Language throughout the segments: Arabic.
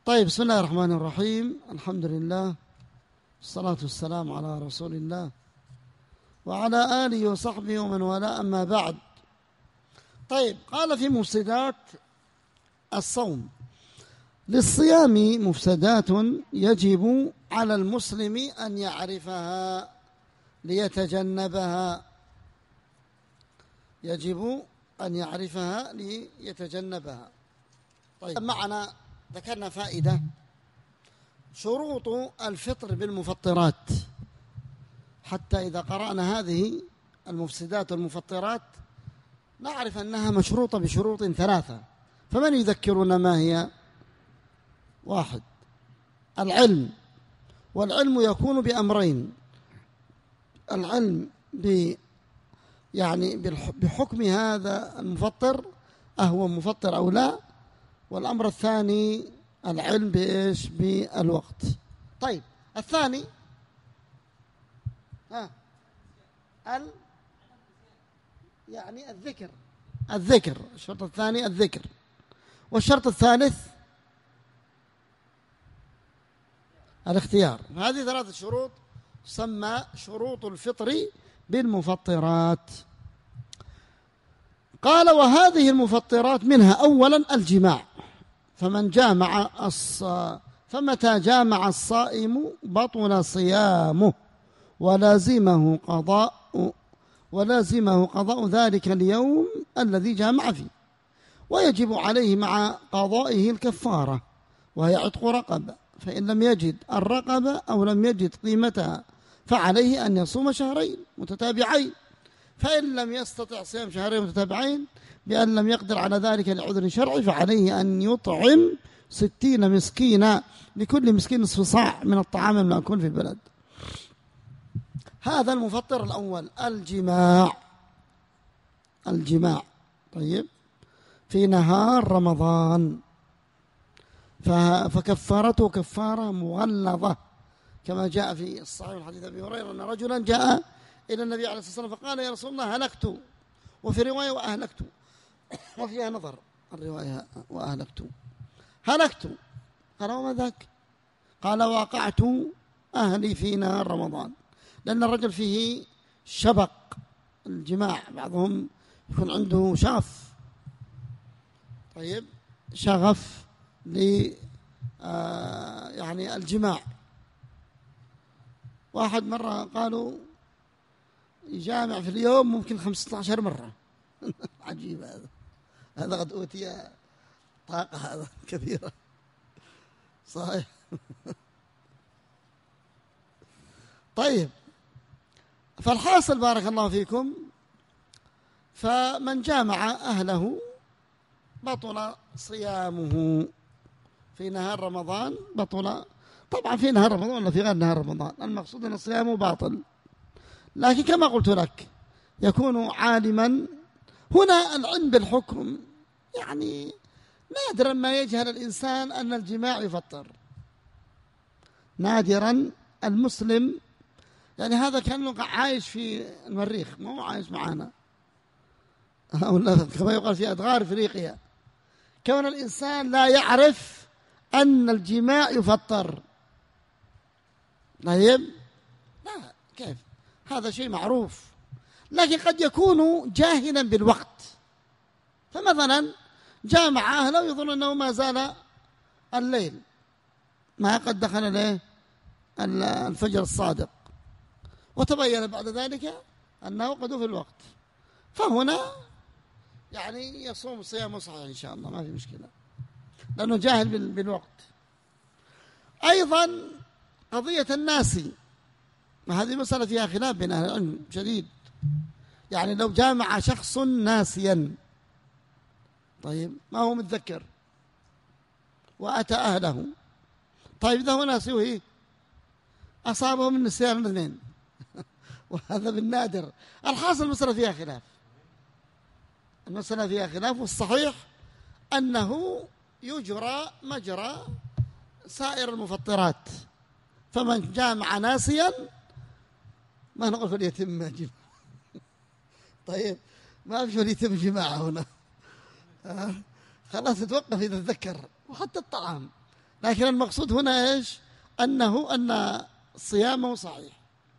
طيب، بسم الله الرحمن الرحيم. الحمد لله والصلاة والسلام على رسول الله وعلى آله وصحبه ومن والاه، أما بعد. طيب، قال في مفسدات الصوم: للصيام مفسدات يجب على المسلم أن يعرفها ليتجنبها. يجب أن يعرفها ليتجنبها. طيب، معنا ذكرنا فائدة: شروط الفطر بالمفطرات. حتى إذا قرأنا هذه المفسدات والمفطرات نعرف أنها مشروطة بشروط ثلاثة. فمن يذكرنا ما هي؟ 1. العلم، والعلم يكون بأمرين: العلم بحكم هذا المفطر أهو مفطر أو لا، والأمر الثاني العلم بإيش؟ بالوقت. طيب، الثاني الذكر. الشرط الثاني الذكر، والشرط الثالث الاختيار. هذه 3 شروط تسمى شروط الفطر بالمفطرات. قال: وهذه المفطرات منها أولا الجماع. فمتى جامع الصائم بطل صيامه ولازمه قضاء ذلك اليوم الذي جامع فيه، ويجب عليه مع قضائه الكفارة، وهي عتق رقبة. فإن لم يجد الرقبة أو لم يجد قيمتها فعليه أن يصوم شهرين متتابعين. فإن لم يستطع صيام شهرين متتابعين بأن لم يقدر على ذلك لعذر شرعي فعليه أن يطعم 60 مسكينا، لكل مسكين نصف صاع من الطعام المأكول في البلد. هذا المفطر الأول، الجماع. طيب، في نهار رمضان، فكفارته كفارة مغلظة، كما جاء في الصحيح الحديث أبي هريرة أن رجلا جاء إلى النبي عليه الصلاة والسلام فقال: يا رسول الله هلكت، وفي رواية وأهلكت، وفيها نظر الرواية وأهلكت. هلكت، قال: وما ذاك؟ قال: وقعت أهلي في نهار رمضان. لأن الرجل فيه شبق الجماع، بعضهم يكون عنده شغف. طيب، شغف الجماع. واحد مرة قالوا يجامع في اليوم ممكن 15 مرة. عجيب هذا قد أوتي طاقة هذا كبيرة، صحيح. طيب، فالحاصل بارك الله فيكم، فمن جامع أهله بطل صيامه في نهار رمضان. بطل طبعا في نهار رمضان ولا في غير نهار رمضان، المقصود أن صيامه باطل. لكن كما قلت لك يكون عالما. هنا العلم بالحكم، يعني نادرا ما يجهل الإنسان أن الجماع يفطر، نادرا. المسلم يعني هذا كان عايش في المريخ، ما هو عايش معنا، كما يقال في أدغار أفريقيا. كون الإنسان لا يعرف أن الجماع يفطر، طيب، لا، كيف؟ هذا شيء معروف. لكن قد يكون جاهلا بالوقت، فمثلا جامع أهله ويظن أنه ما زال الليل، ما قد دخل له الفجر الصادق، وتبين بعد ذلك أنه قد في الوقت، فهنا يعني يصوم صيام صحيح إن شاء الله، ما في مشكلة، لأنه جاهل بالوقت. أيضا قضية الناسي، هذه مسألة فيها خلاف بين أهل العلم شديد. يعني لو جامع شخص ناسيا، طيب، ما هو متذكر وأتى أهله، طيب إذا هو ناسي وهي أصابه من نسيان الاثنين وهذا بالنادر. الحاصل المسألة فيها خلاف، والصحيح أنه يجرى مجرى سائر المفطرات. فمن جامع ناسيا ما نقول فليتم جماع. طيب، ما في فليتم جماعة هنا، خلاص تتوقف إذا تذكر. وحتى الطعام لكن المقصود هنا إيش؟ أن صيامه صحيح،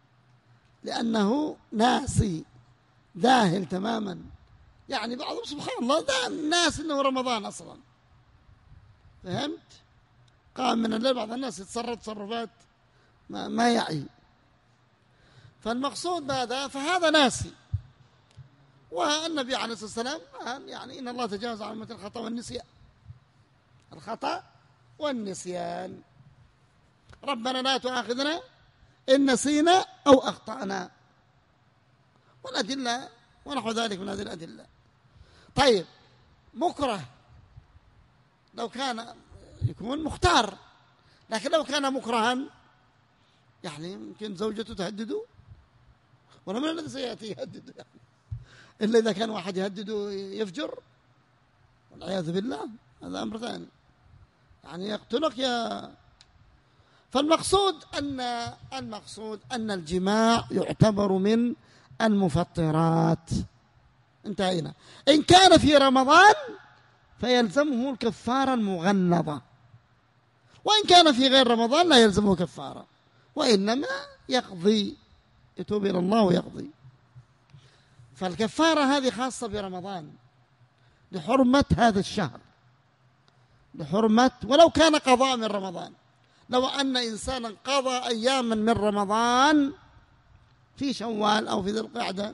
لأنه ناسي ذاهل تماما. يعني بعضهم سبحان الله ده الناس إنه رمضان أصلا، فهمت؟ قام من الليل، بعض الناس يتصرف تصرفات ما يعي. فالمقصود ماذا؟ فهذا ناسي. والنبي عليه الصلاة والسلام قال يعني إن الله تجاوز عن أمة الخطأ والنسيان، الخطأ والنسيان. ربنا لا تؤاخذنا إن نسينا أو أخطأنا، والأدلة ونحو ذلك من هذه الأدلة. طيب مكره لو كان يكون مختار، لكن لو كان مكرها يعني يمكن زوجته تهدده، ولا من الذي سيأتي يهدده يعني؟ إلا إذا كان واحد يهدده يفجر والعياذ بالله، هذا أمر ثاني، يعني يقتلك يا. فالمقصود أن الجماع يعتبر من المفطرات. انتهينا. إن كان في رمضان فيلزمه الكفارة المغلظة، وإن كان في غير رمضان لا يلزمه كفارة، وإنما يقضي، يتوب إلى الله ويقضي. فالكفارة هذه خاصة برمضان لحرمة هذا الشهر، لحرمة، ولو كان قضاء من رمضان. لو أن إنسانا قضى أياما من رمضان في شوال أو في ذي القعدة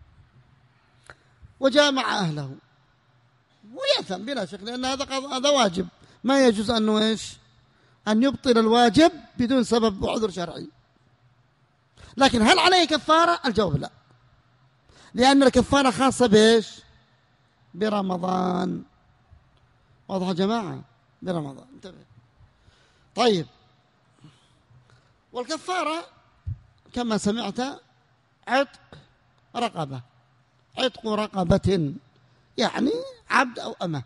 وجاء مع أهله ويأثم بلا شك، لأن هذا واجب، ما يجوز أنه إيش؟ أن يبطل الواجب بدون سبب وعذر شرعي. لكن هل عليه كفارة؟ الجواب لا، لأن الكفارة خاصة بإيش؟ برمضان. واضح يا جماعة؟ برمضان. انتبه. طيب، والكفارة كما سمعت عتق رقبة، عتق رقبة يعني عبد أو أمة.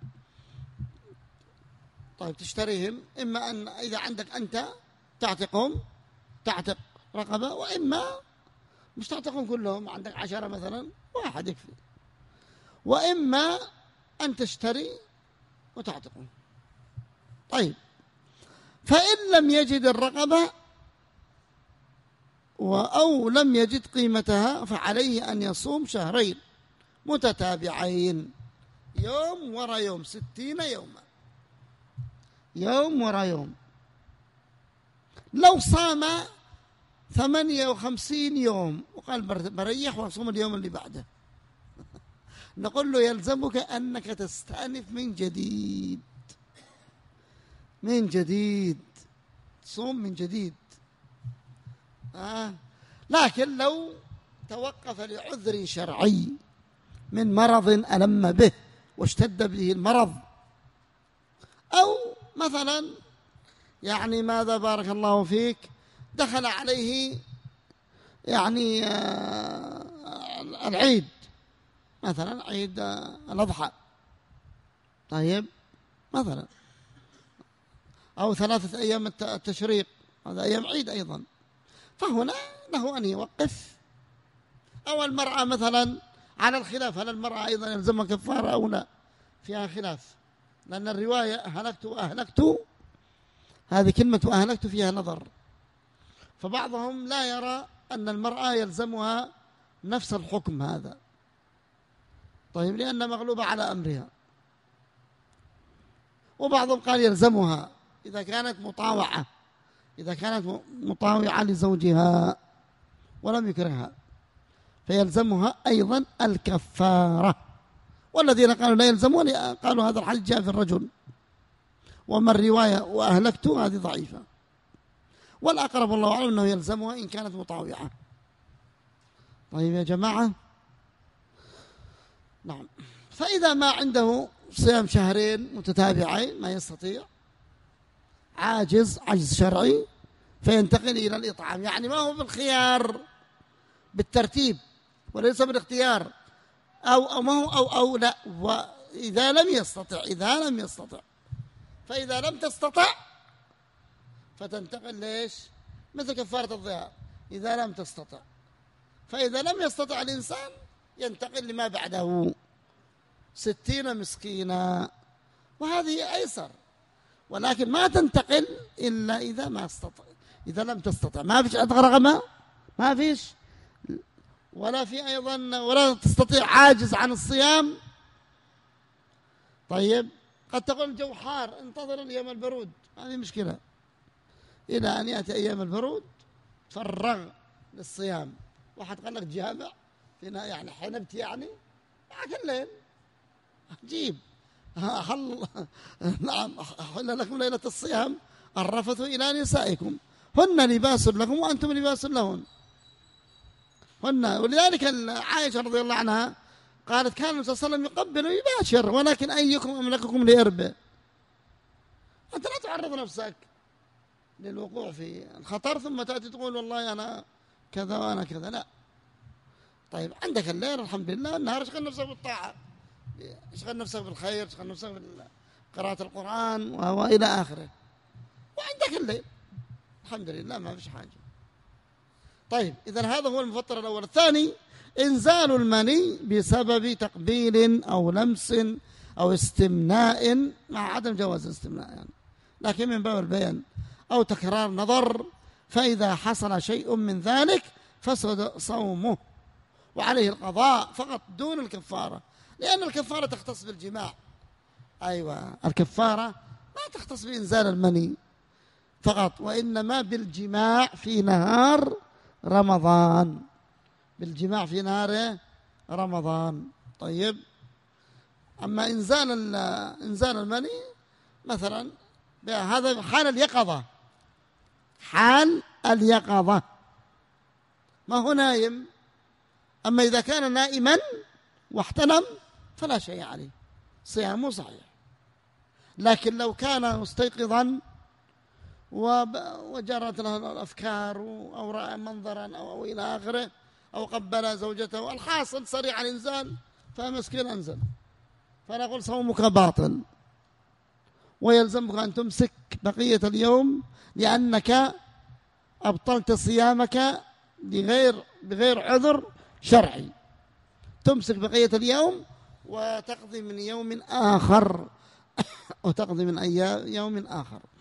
طيب تشتريهم، إما أن إذا عندك أنت تعتقهم، تعتق رقبة، وإما مش تعتقهم كلهم، عندك 10 مثلا، واحد يكفي، وإما أن تشتري وتعتقهم. طيب، فإن لم يجد الرقبة أو لم يجد قيمتها فعليه أن يصوم شهرين متتابعين، يوم وراء يوم، 60 يوما، يوم وراء يوم. لو صام 58 يوم وقال بريح وأصوم اليوم اللي بعده، نقول له يلزمك أنك تستأنف من جديد، من جديد، تصوم من جديد. لكن لو توقف لعذر شرعي من مرض ألم به واشتد به المرض، أو مثلا يعني ماذا بارك الله فيك، دخل عليه يعني العيد مثلا، عيد الأضحى، طيب مثلا، أو 3 أيام التشريق، هذا أيام عيد أيضا، فهنا له أن يوقف. أو المرأة مثلا على الخلاف، هل المرأة أيضا يلزمها كفارة أو لا؟ فيها خلاف، لأن الرواية أهلكت وأهلكت، هذه كلمة وأهلكت فيها نظر، فبعضهم لا يرى أن المرأة يلزمها نفس الحكم هذا، طيب لأن مغلوبة على أمرها، وبعضهم قال يلزمها إذا كانت مطاوعة، إذا كانت مطاوعة لزوجها ولم يكرهها فيلزمها أيضا الكفارة. والذين قالوا لا يلزمون قالوا هذا الحديث جاء في الرجل، وما الرواية وأهلكت هذه ضعيفة، والأقرب الله أعلم أنه يلزمها إن كانت مطاوعة. طيب يا جماعة، نعم. فإذا ما عنده صيام شهرين متتابعين ما يستطيع، عجز عجز فينتقل إلى الإطعام، يعني ما هو بالخيار بالترتيب وليس بالاختيار، أو ما هو أو لا، وإذا لم يستطع، فإذا لم تستطع فتنتقل ليش؟ مثل كفارة الظهار، إذا لم تستطع، فإذا لم يستطع الإنسان ينتقل لما بعده 60 مسكينا، وهذه أيسر. ولكن ما تنتقل إلا إذا ما استطع، إذا لم تستطع. ما فيش عندك رغبة، ما فيش، ولا في أيضا ولا تستطيع، عاجز عن الصيام. طيب قد تقول الجو حار، انتظر الأيام البرود، ما في مشكلة، إلى أن يأتي أيام البرود تفرغ للصيام. واحد قال لك جامع فينا يعني حنبت يعني معك الليل، عجيب. نعم، أحل لكم ليلة الصيام الرفث إلى نسائكم هن لباس لكم وأنتم لباس لهن. ولذلك عائشة رضي الله عنها قالت كان النبي صلى الله عليه وسلم يقبل ويباشر، ولكن أيكم أملككم لإربه. أنت لا تعرض نفسك للوقوع في الخطر ثم تأتي تقول والله أنا كذا وأنا كذا، لا. طيب عندك الليل الحمد لله، النهار اشغل نفسك بالطاعة، اشغل نفسك بالخير، اشغل نفسك بقراءة القرآن وإلى آخره، وعندك الليل الحمد لله ما فيش حاجة. طيب إذن هذا هو المفطر الأول. الثاني إنزال المني بسبب تقبيل أو لمس أو استمناء، مع عدم جواز الاستمناء يعني، لكن من باب البيان، أو تكرار نظر، فإذا حصل شيء من ذلك فسد صومه وعليه القضاء فقط دون الكفارة، لأن الكفارة تختص بالجماع. أيوة، الكفارة ما تختص بإنزال المني فقط، وإنما بالجماع في نهار رمضان، بالجماع في نهار رمضان. طيب أما إنزال المني مثلا هذا حال اليقظة، حال اليقظة، ما هو نايم. أما إذا كان نائما واحتلم فلا شيء عليه، صيامه صحيح. لكن لو كان مستيقظا وجرت له الأفكار أو رأى منظرا أو إلى آخره أو قبل زوجته، الحاصل سريع الإنزال، فمسكين أنزل، فنقول صومك باطل ويلزمك أن تمسك بقية اليوم، لأنك أبطلت صيامك بغير عذر شرعي. تمسك بقية اليوم وتقضي من يوم آخر، وتقضي من يوم آخر.